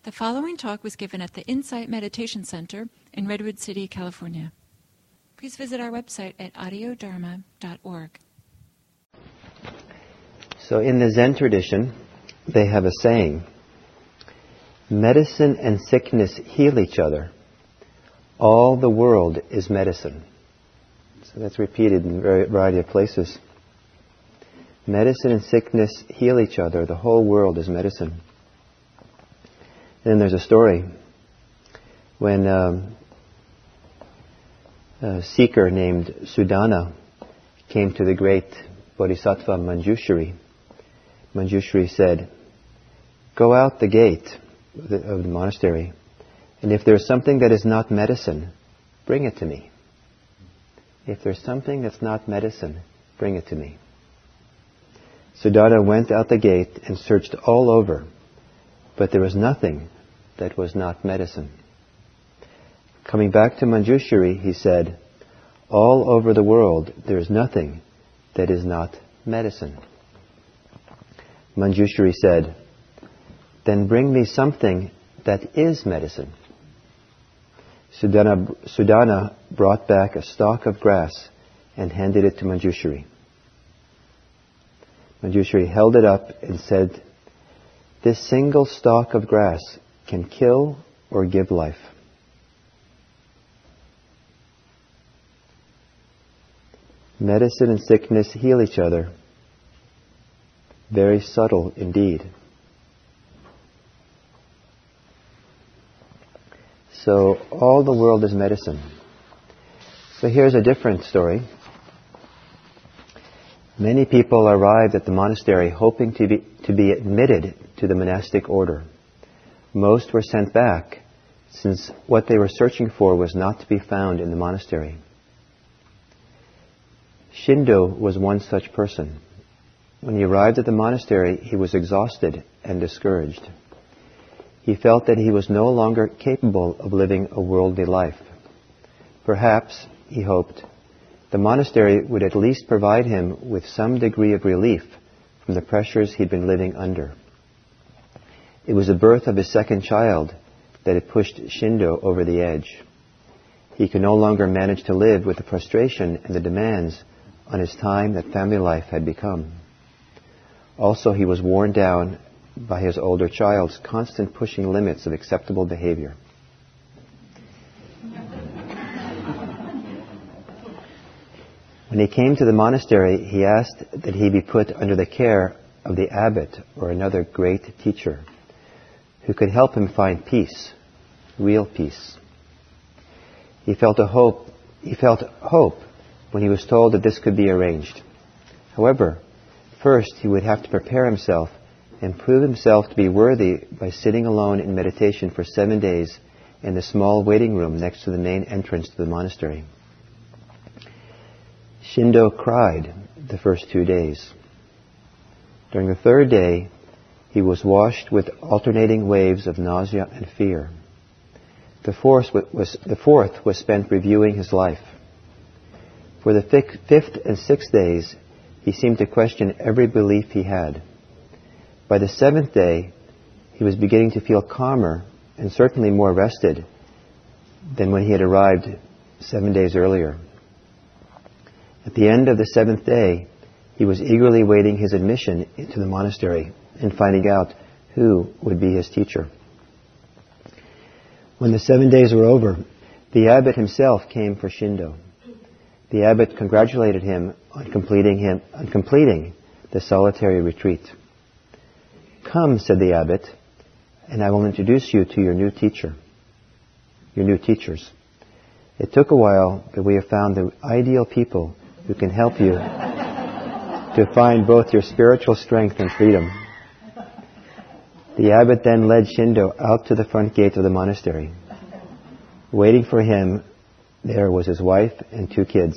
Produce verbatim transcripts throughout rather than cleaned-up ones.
The following talk was given at the Insight Meditation Center in Redwood City, California. Please visit our website at audio dharma dot org. So in the Zen tradition, they have a saying, medicine and sickness heal each other. All the world is medicine. So that's repeated in a variety of places. Medicine and sickness heal each other. The whole world is medicine. Then there's a story when um, a seeker named Sudana came to the great Bodhisattva Manjushri. Manjushri said, "Go out the gate of the, of the monastery, and if there's something that is not medicine, bring it to me. If there's something that's not medicine, bring it to me." Sudana went out the gate and searched all over, but there was nothing that was not medicine. Coming back to Manjushri, he said, "All over the world there is nothing that is not medicine." Manjushri said, "Then bring me something that is medicine." Sudana, Sudana brought back a stalk of grass and handed it to Manjushri. Manjushri held it up and said, "This single stalk of grass can kill or give life." Medicine and sickness heal each other. Very subtle indeed. So all the world is medicine. So here's a different story. Many people arrived at the monastery hoping to be, to be admitted to the monastic order. Most were sent back, since what they were searching for was not to be found in the monastery. Shindo was one such person. When he arrived at the monastery, he was exhausted and discouraged. He felt that he was no longer capable of living a worldly life. Perhaps, he hoped, the monastery would at least provide him with some degree of relief from the pressures he'd been living under. It was the birth of his second child that had pushed Shindo over the edge. He could no longer manage to live with the frustration and the demands on his time that family life had become. Also, he was worn down by his older child's constant pushing limits of acceptable behavior. When he came to the monastery, he asked that he be put under the care of the abbot or another great teacher who could help him find peace, real peace. He felt a hope, he felt hope when he was told that this could be arranged. However, first he would have to prepare himself and prove himself to be worthy by sitting alone in meditation for seven days in the small waiting room next to the main entrance to the monastery. Shindo cried the first two days. During the third day, he was washed with alternating waves of nausea and fear. The fourth was, the fourth was spent reviewing his life. For the fifth and sixth days, he seemed to question every belief he had. By the seventh day, he was beginning to feel calmer and certainly more rested than when he had arrived seven days earlier. At the end of the seventh day, he was eagerly waiting his admission into the monastery and finding out who would be his teacher. When the seven days were over, the abbot himself came for Shindo. The abbot congratulated him on completing him on completing the solitary retreat. "Come," said the abbot, "and I will introduce you to your new teacher, your new teachers. It took a while, but we have found the ideal people who can help you to find both your spiritual strength and freedom." The abbot then led Shindo out to the front gate of the monastery. Waiting for him there was his wife and two kids.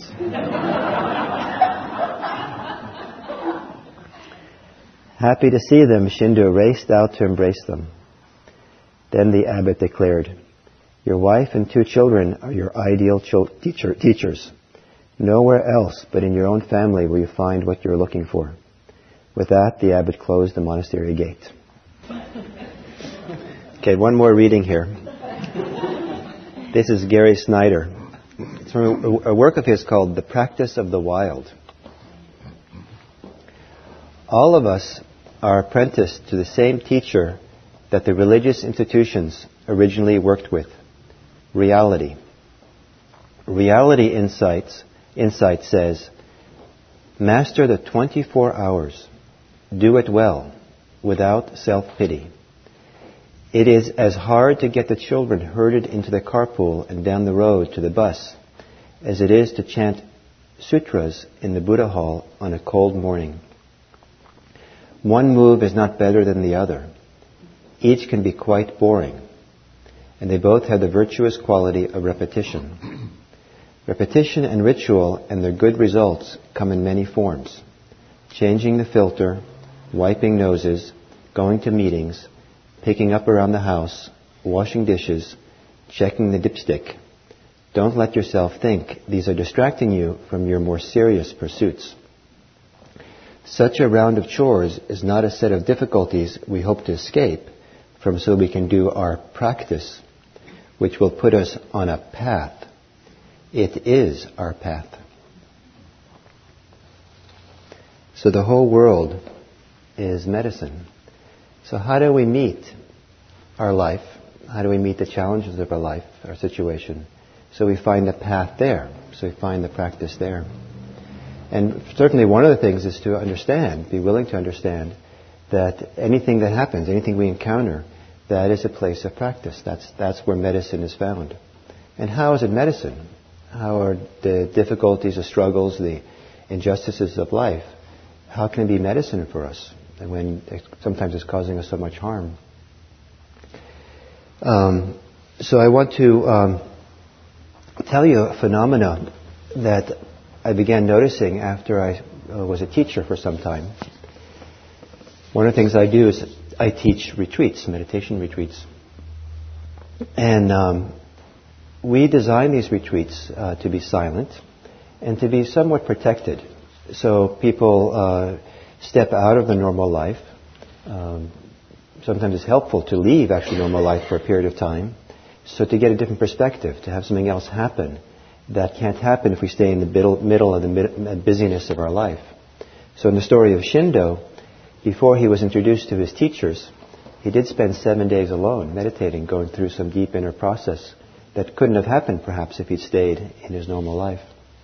Happy to see them, Shindo raced out to embrace them. Then the abbot declared, "Your wife and two children are your ideal cho- teacher, teachers. Nowhere else but in your own family will you find what you're looking for." With that, the abbot closed the monastery gate. Okay, one more reading here. This is Gary Snyder. It's from a, a work of his called The Practice of the Wild. All of us are apprenticed to the same teacher that the religious institutions originally worked with, reality. Reality Insights, Insight says, master the twenty-four hours. Do it well, without self-pity. It is as hard to get the children herded into the carpool and down the road to the bus as it is to chant sutras in the Buddha hall on a cold morning. One move is not better than the other. Each can be quite boring, and they both have the virtuous quality of repetition. Repetition and ritual and their good results come in many forms. Changing the filter, wiping noses, going to meetings, picking up around the house, washing dishes, checking the dipstick. Don't let yourself think these are distracting you from your more serious pursuits. Such a round of chores is not a set of difficulties we hope to escape from so we can do our practice, which will put us on a path. It is our path. So the whole world is medicine. So how do we meet our life? How do we meet the challenges of our life, our situation? So we find the path there. So we find the practice there. And certainly one of the things is to understand, be willing to understand, that anything that happens, anything we encounter, that is a place of practice. That's, that's where medicine is found. And how is it medicine? How are the difficulties, the struggles, the injustices of life, how can it be medicine for us? And when it, sometimes it's causing us so much harm. Um, so I want to um, tell you a phenomenon that I began noticing after I uh, was a teacher for some time. One of the things I do is I teach retreats, meditation retreats. And um, we design these retreats uh, to be silent and to be somewhat protected. So people uh, step out of the normal life. Um, sometimes it's helpful to leave actually normal life for a period of time. So to get a different perspective, to have something else happen that can't happen if we stay in the middle, middle of the mid- busyness of our life. So in the story of Shindo, before he was introduced to his teachers, he did spend seven days alone, meditating, going through some deep inner process that couldn't have happened perhaps if he'd stayed in his normal life.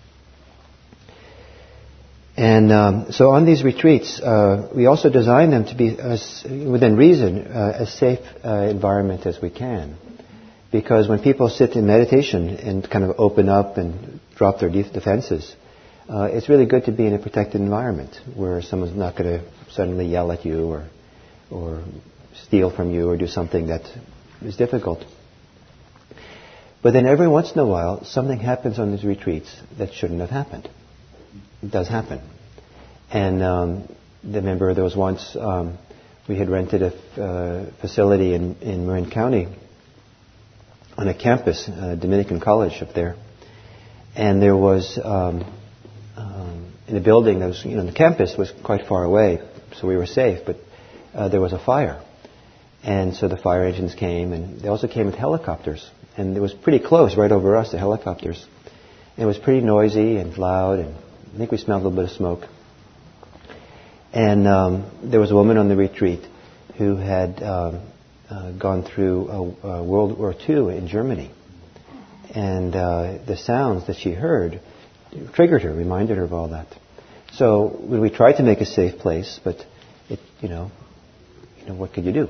And um, so on these retreats, uh, we also design them to be, as, within reason, uh, as safe uh, environment as we can. Because when people sit in meditation and kind of open up and drop their defenses, uh, it's really good to be in a protected environment where someone's not going to suddenly yell at you or, or steal from you or do something that is difficult. But then every once in a while, something happens on these retreats that shouldn't have happened. It does happen. And um, remember there was once, um, we had rented a f- uh, facility in, in Marin County on a campus, uh, Dominican College up there. And there was, um, um, in the building, that was, you know, the campus was quite far away, so we were safe, but uh, there was a fire. And so the fire engines came, and they also came with helicopters. And it was pretty close, right over us, the helicopters. And it was pretty noisy and loud, and I think we smelled a little bit of smoke. And um, there was a woman on the retreat who had um, uh, gone through a, a World War Two in Germany. And uh, the sounds that she heard triggered her, reminded her of all that. So we tried to make a safe place, but it, you know, you know, what could you do?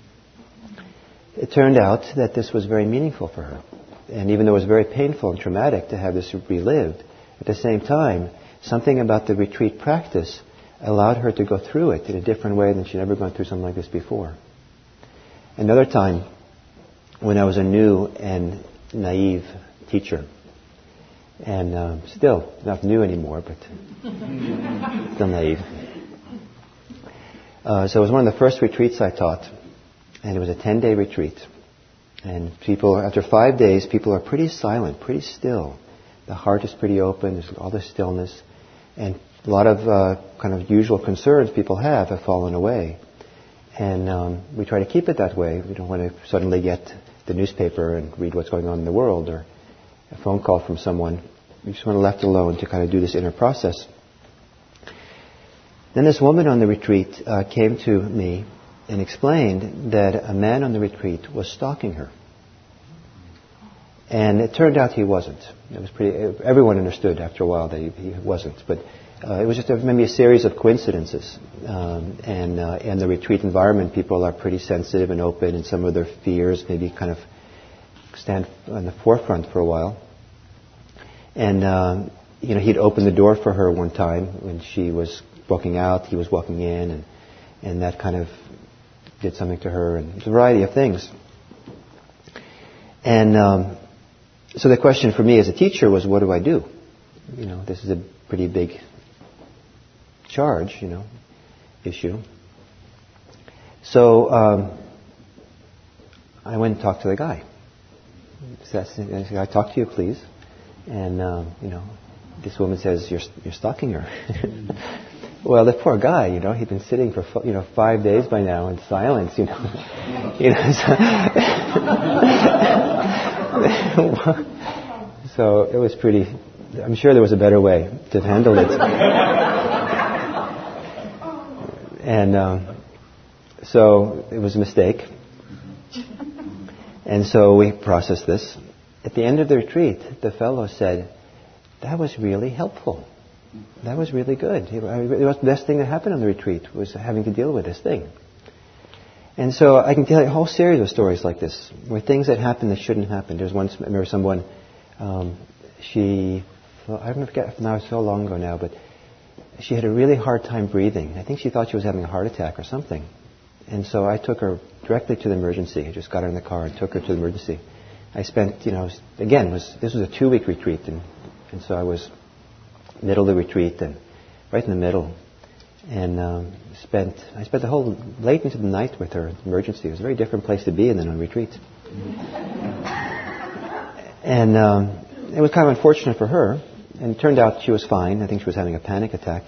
It turned out that this was very meaningful for her. And even though it was very painful and traumatic to have this relived, at the same time, something about the retreat practice allowed her to go through it in a different way than she'd ever gone through something like this before. Another time, when I was a new and naive teacher, and um, still not new anymore, but still naive. Uh, so it was one of the first retreats I taught, and it was a ten-day retreat. And people, after five days, people are pretty silent, pretty still. The heart is pretty open, there's all this stillness, and a lot of uh, kind of usual concerns people have have fallen away. And um, we try to keep it that way. We don't want to suddenly get the newspaper and read what's going on in the world or a phone call from someone. We just want to left alone to kind of do this inner process. Then this woman on the retreat uh, came to me and explained that a man on the retreat was stalking her. And it turned out he wasn't. It was pretty. Everyone understood after a while that he, he wasn't, but uh, it was just a, maybe a series of coincidences. Um, and uh, in the retreat environment, people are pretty sensitive and open, and some of their fears maybe kind of stand on the forefront for a while. And um, you know, he'd opened the door for her one time when she was walking out. He was walking in, and and that kind of did something to her, and a variety of things. And um, so the question for me as a teacher was, what do I do? You know, this is a pretty big charge, you know, issue. So um, I went and talked to the guy. So I said, "I talk to you, please." And um, you know, this woman says, "You're you're stalking her." Well, the poor guy, you know, he'd been sitting for you know five days by now in silence, you know, you know. So, so it was pretty. I'm sure there was a better way to handle it. And um, so it was a mistake. And so we processed this. At the end of the retreat, the fellow said, "That was really helpful. That was really good. It was the best thing that happened on the retreat was having to deal with this thing." And so I can tell you a whole series of stories like this, where things that happen that shouldn't happen. There's once, I remember someone, um, she, well, I don't forget now, it's so long ago now, but she had a really hard time breathing. I think she thought she was having a heart attack or something. And so I took her directly to the emergency. I just got her in the car and took her to the emergency. I spent, you know, again, was this was a two-week retreat, and, and so I was middle of the retreat and right in the middle, and um, spent I spent the whole late into the night with her at the emergency. It was a very different place to be in than on retreat. And um, it was kind of unfortunate for her, and it turned out she was fine. I think she was having a panic attack,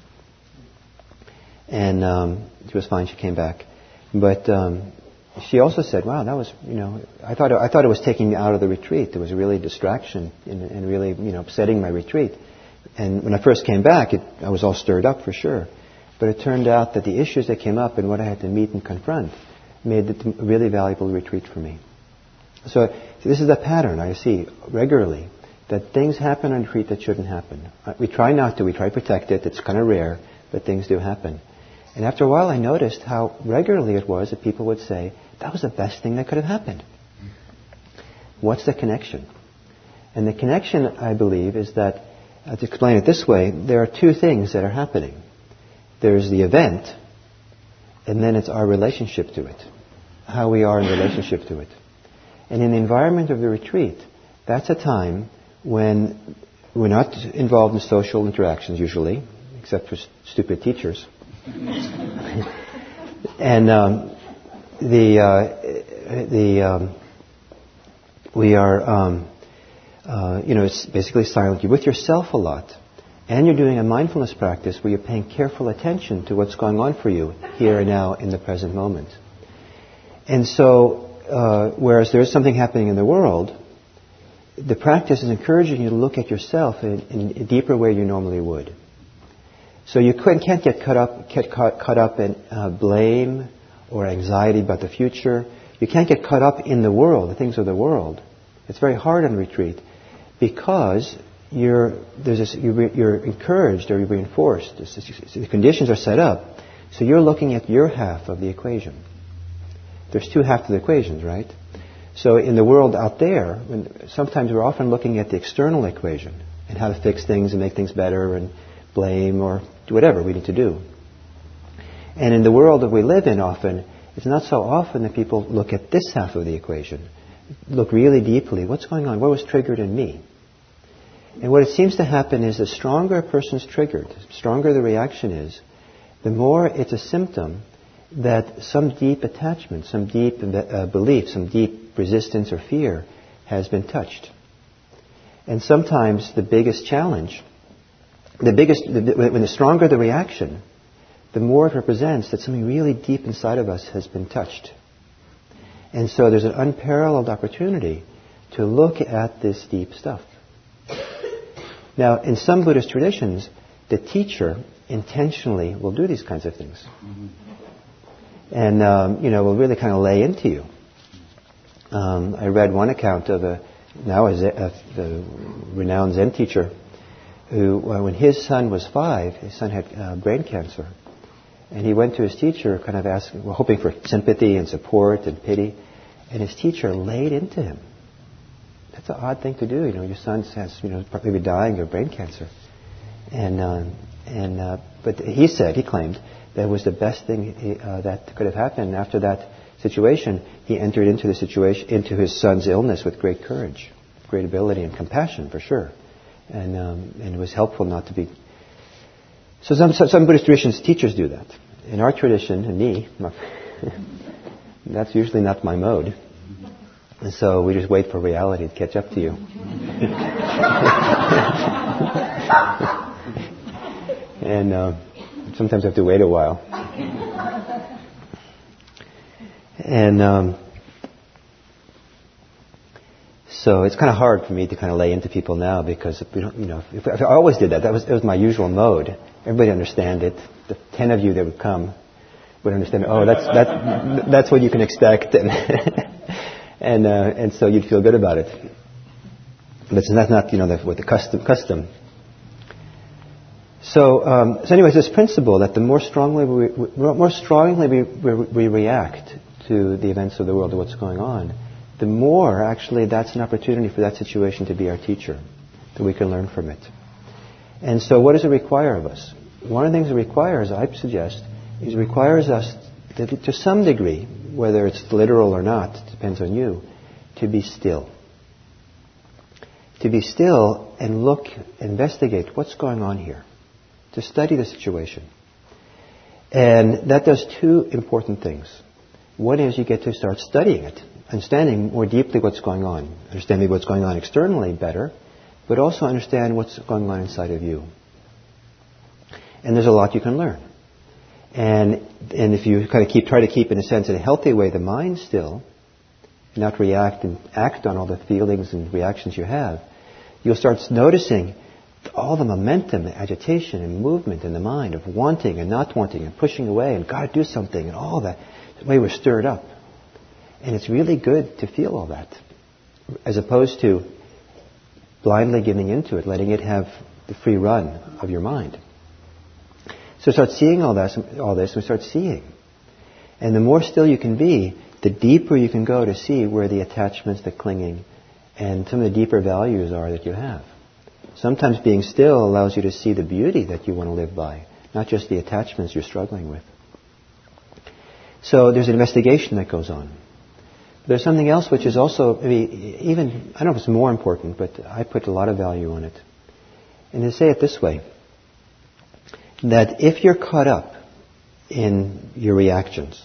and um, she was fine. She came back, but um, she also said, "Wow, that was, you know, I thought it, I thought it was taking me out of the retreat. There was a really distraction and, and really, you know, upsetting my retreat." And when I first came back, it, I was all stirred up for sure. But it turned out that the issues that came up and what I had to meet and confront made it a really valuable retreat for me. So, so this is a pattern I see regularly, that things happen on retreat that shouldn't happen. We try not to. We try to protect it. It's kind of rare, but things do happen. And after a while, I noticed how regularly it was that people would say, "That was the best thing that could have happened." What's the connection? And the connection, I believe, is that, uh, to explain it this way, there are two things that are happening. There's the event, and then it's our relationship to it, how we are in relationship to it. And in the environment of the retreat, that's a time when we're not involved in social interactions usually, except for st- stupid teachers. And um, the uh, the um, we are um, uh, you know it's basically silent. You're with yourself a lot, and you're doing a mindfulness practice where you're paying careful attention to what's going on for you here and now in the present moment. And so, uh, whereas there is something happening in the world, the practice is encouraging you to look at yourself in, in a deeper way you normally would. So you can't get caught up, get caught, caught up in uh, blame or anxiety about the future. You can't get caught up in the world, the things of the world. It's very hard on retreat because you're there's this, you're, you're encouraged or you're reinforced. The conditions are set up, so you're looking at your half of the equation. There's two halves of the equations, right? So in the world out there, when, sometimes we're often looking at the external equation and how to fix things and make things better and blame or do whatever we need to do. And in the world that we live in often, it's not so often that people look at this half of the equation, look really deeply, what's going on, what was triggered in me? And what it seems to happen is the stronger a person's triggered, the stronger the reaction is, the more it's a symptom that some deep attachment, some deep uh, belief, some deep resistance or fear has been touched. And sometimes the biggest challenge, the biggest, the, when the stronger the reaction, the more it represents that something really deep inside of us has been touched. And so there's an unparalleled opportunity to look at this deep stuff. Now, in some Buddhist traditions, the teacher intentionally will do these kinds of things. Mm-hmm. And, um, you know, will really kind of lay into you. Um, I read one account of a, now a, a, a renowned Zen teacher who, uh, when his son was five, his son had uh, brain cancer. And he went to his teacher kind of asking, well, hoping for sympathy and support and pity. And his teacher laid into him. That's an odd thing to do. You know, your son has, you know, probably dying of brain cancer. And, uh, and, uh, but he said, he claimed, that was the best thing he, uh, that could have happened. After that situation, he entered into the situation, into his son's illness with great courage, great ability and compassion, for sure. And, um, and it was helpful not to be. So some, some Buddhist traditions, teachers do that. In our tradition, and me, that's usually not my mode. And so we just wait for reality to catch up to you. and uh, sometimes I have to wait a while. And um, so it's kind of hard for me to kind of lay into people now because, we don't, you know, if, if I always did that. That was, that was my usual mode. Everybody understand it. The ten of you that would come would understand. Oh, that's that's that's what you can expect, and and uh, and so you'd feel good about it. But that's not, you know, the, what the custom custom. So um, so anyways, this principle that the more strongly we, we more strongly we, we we react to the events of the world, to what's going on, the more actually that's an opportunity for that situation to be our teacher, that we can learn from it. And so what does it require of us? One of the things it requires, I suggest, is it requires us to, to some degree, whether it's literal or not, it depends on you, to be still. To be still and look, investigate what's going on here. To study the situation. And that does two important things. One is you get to start studying it, understanding more deeply what's going on, understanding what's going on externally better, but also understand what's going on inside of you. And there's a lot you can learn. And and if you kind of keep try to keep, in a sense, in a healthy way, the mind still, not react and act on all the feelings and reactions you have, you'll start noticing all the momentum, agitation, and movement in the mind of wanting and not wanting and pushing away and got to do something and all that. The way we're stirred up. And it's really good to feel all that, as opposed to blindly giving into it, letting it have the free run of your mind. So start seeing all this, all this, and start seeing. And the more still you can be, the deeper you can go to see where the attachments, the clinging, and some of the deeper values are that you have. Sometimes being still allows you to see the beauty that you want to live by, not just the attachments you're struggling with. So there's an investigation that goes on. There's something else which is also, maybe even, I don't know if it's more important, but I put a lot of value on it. And to say it this way, that if you're caught up in your reactions,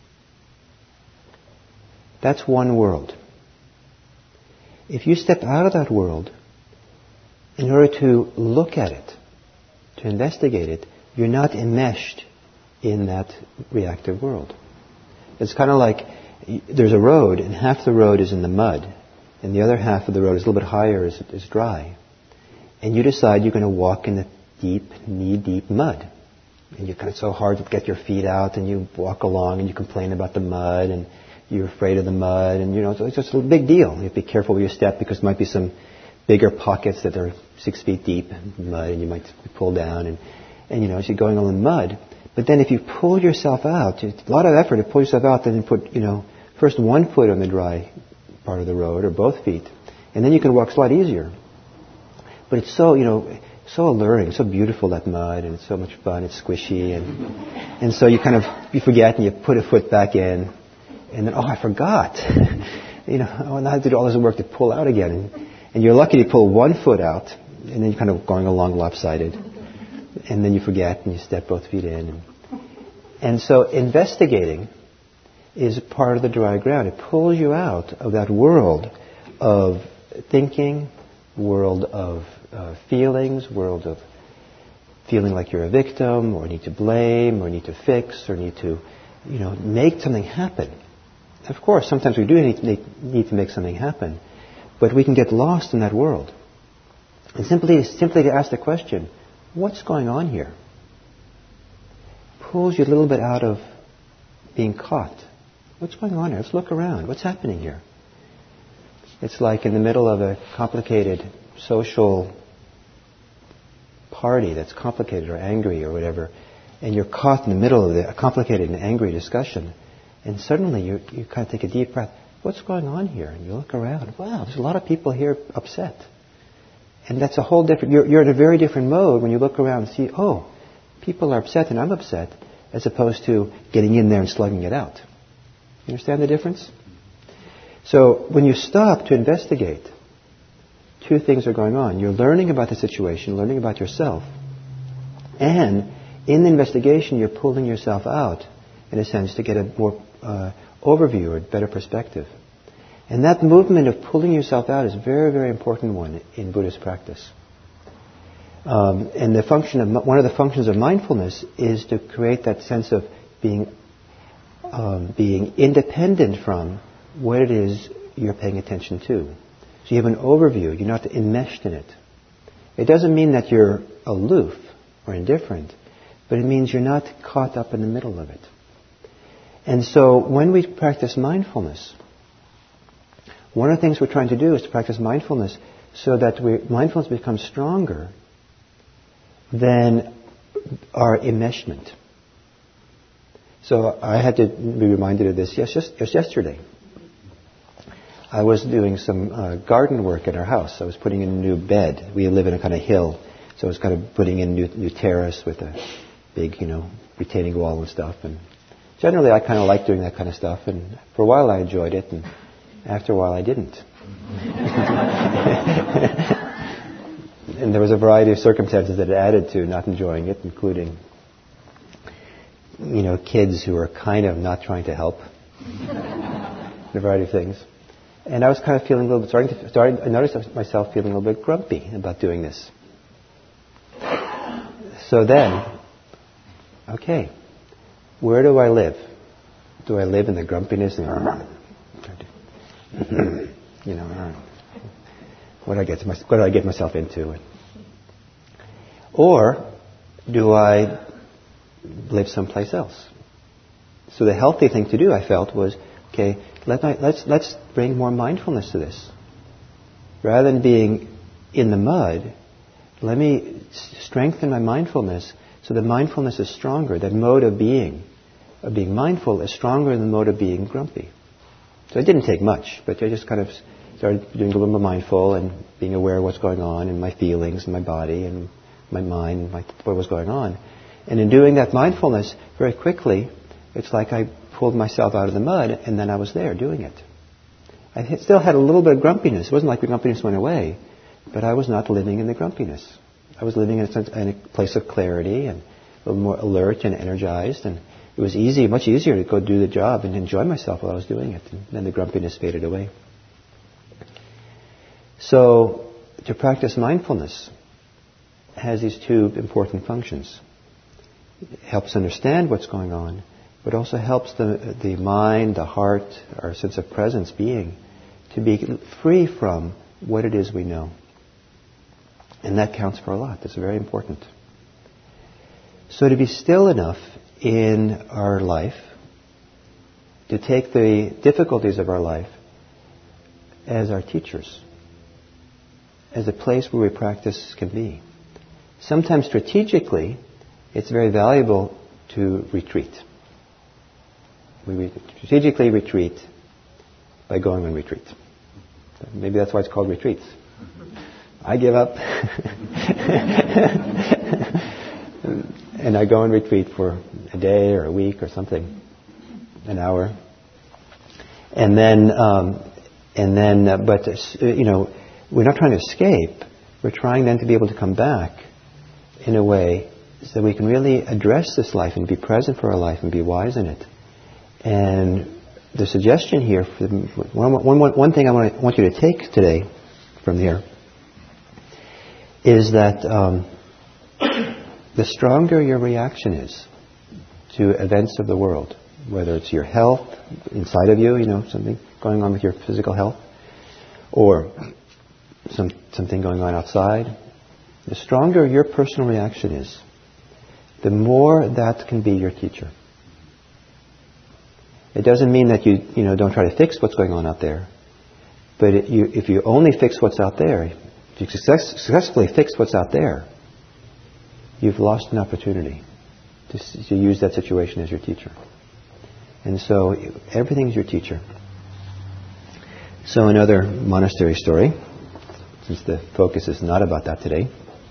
that's one world. If you step out of that world, in order to look at it, to investigate it, you're not enmeshed in that reactive world. It's kind of like there's a road, and half the road is in the mud, and the other half of the road is a little bit higher, is, is dry. And you decide you're going to walk in the deep, knee-deep mud. And you're kind of so hard to get your feet out, and you walk along, and you complain about the mud, and you're afraid of the mud, and you know, it's just a big deal. You have to be careful with your step, because there might be some bigger pockets that are six feet deep in mud, and you might be pulled down, and, and you know, as you're going on in mud. But then if you pull yourself out, it's a lot of effort to pull yourself out, then you put, you know, first one foot on the dry part of the road, or both feet, and then you can walk a lot easier. But it's so, you know, so alluring, so beautiful, that mud, and it's so much fun, it's squishy, and and so you kind of, you forget, and you put a foot back in, and then, oh, I forgot. you know, oh, now I have to do all this work to pull out again. And, and you're lucky to pull one foot out, and then you're kind of going along lopsided. And then you forget, and you step both feet in. And, and so investigating is part of the dry ground. It pulls you out of that world of thinking, world of uh, feelings, world of feeling like you're a victim, or need to blame, or need to fix, or need to, you know, make something happen. Of course, sometimes we do need to, make, need to make something happen, but we can get lost in that world. And simply, simply to ask the question, what's going on here? Pulls you a little bit out of being caught. What's going on here? Let's look around. What's happening here? It's like in the middle of a complicated social party that's complicated or angry or whatever, and you're caught in the middle of the, a complicated and angry discussion, and suddenly you you kind of take a deep breath. What's going on here? And you look around. Wow, there's a lot of people here upset. And that's a whole different, you're, you're in a very different mode when you look around and see, oh, people are upset and I'm upset, as opposed to getting in there and slugging it out. You understand the difference? So when you stop to investigate, two things are going on. You're learning about the situation, learning about yourself, and in the investigation you're pulling yourself out, in a sense, to get a more uh, overview or better perspective. And that movement of pulling yourself out is a very, very important one in Buddhist practice. Um, and the function of one of the functions of mindfulness is to create that sense of being um, being independent from what it is you're paying attention to. So you have an overview. You're not enmeshed in it. It doesn't mean that you're aloof or indifferent, but it means you're not caught up in the middle of it. And so when we practice mindfulness, one of the things we're trying to do is to practice mindfulness so that we, mindfulness becomes stronger than our enmeshment. So I had to be reminded of this just, just yesterday. I was doing some uh, garden work at our house. I was putting in a new bed. We live in a kind of hill, so I was kind of putting in a new, new terrace with a big, you know, retaining wall and stuff. And generally, I kind of like doing that kind of stuff. And for a while, I enjoyed it, and after a while, I didn't. And there was a variety of circumstances that added to not enjoying it, including, you know, kids who are kind of not trying to help. A variety of things. And I was kind of feeling a little bit, starting to, starting, I noticed myself feeling a little bit grumpy about doing this. So then, okay, where do I live? Do I live in the grumpiness and, you know, what do I get to my, what do I get myself into? Or do I live someplace else? So the healthy thing to do, I felt, was, okay, let my, let's let's bring more mindfulness to this. Rather than being in the mud, let me strengthen my mindfulness so that mindfulness is stronger. That mode of being, of being mindful, is stronger than the mode of being grumpy. So it didn't take much, but I just kind of started doing a little more mindful and being aware of what's going on and my feelings and my body and my mind and my, what was going on. And in doing that mindfulness, very quickly, it's like I pulled myself out of the mud and then I was there doing it. I had, still had a little bit of grumpiness. It wasn't like the grumpiness went away, but I was not living in the grumpiness. I was living in a, sense, in a place of clarity and a little more alert and energized, and it was easy, much easier to go do the job and enjoy myself while I was doing it, and then the grumpiness faded away. So, to practice mindfulness has these two important functions. It helps understand what's going on, but also helps the the mind, the heart, our sense of presence, being, to be free from what it is we know. And that counts for a lot. That's very important. So to be still enough in our life, to take the difficulties of our life as our teachers, as a place where we practice can be. Sometimes strategically, it's very valuable to retreat. We strategically retreat by going on retreat. Maybe that's why it's called retreats. I give up. And I go on retreat for a day or a week or something, an hour. And then, um, and then, uh, but, uh, you know, we're not trying to escape. We're trying then to be able to come back in a way so that we can really address this life and be present for our life and be wise in it. And the suggestion here, for the, one, one, one thing I want, to, want you to take today from here is that um, the stronger your reaction is to events of the world, whether it's your health inside of you, you know, something going on with your physical health, or some, something going on outside, the stronger your personal reaction is, the more that can be your teacher. It doesn't mean that you, you know, don't try to fix what's going on out there. But it, you, if you only fix what's out there, if you success, successfully fix what's out there, you've lost an opportunity to, to use that situation as your teacher. And so everything's your teacher. So another monastery story, since the focus is not about that today.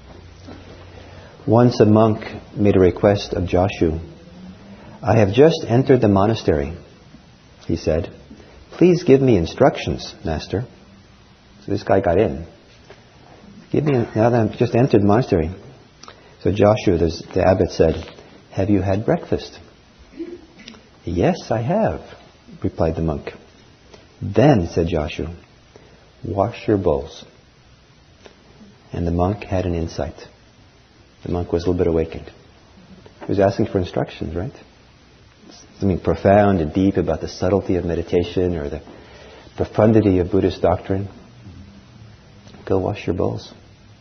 Once a monk made a request of Joshu. "I have just entered the monastery," he said. "Please give me instructions, Master." So this guy got in. Give me, now that I've just entered the monastery. So Joshu, the abbot, said, "Have you had breakfast?" "Yes, I have," replied the monk. "Then," said Joshu, "wash your bowls." And the monk had an insight. The monk was a little bit awakened. He was asking for instructions, right? Something profound and deep about the subtlety of meditation or the profundity of Buddhist doctrine. Go wash your bowls.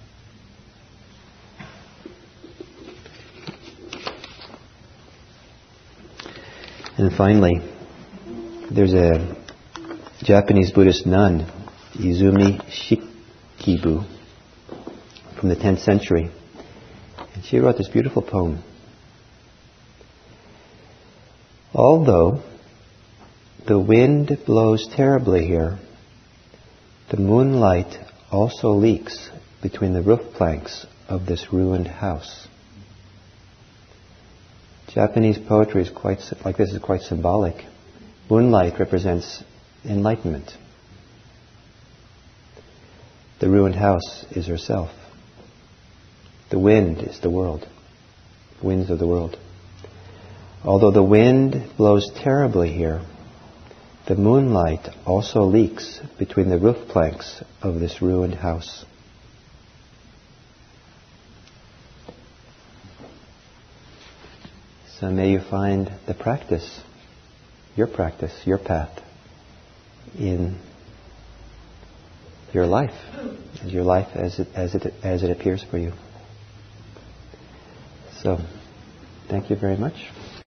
And finally, there's a Japanese Buddhist nun, Izumi Shikibu, from the tenth century. And she wrote this beautiful poem. "Although the wind blows terribly here, the moonlight also leaks between the roof planks of this ruined house." Japanese poetry is quite, like this, is quite symbolic. Moonlight represents enlightenment. The ruined house is herself. The wind is the world. The winds of the world. Although the wind blows terribly here, the moonlight also leaks between the roof planks of this ruined house. So may you find the practice, your practice, your path in your life, your life as it, as it, as it appears for you. So, thank you very much.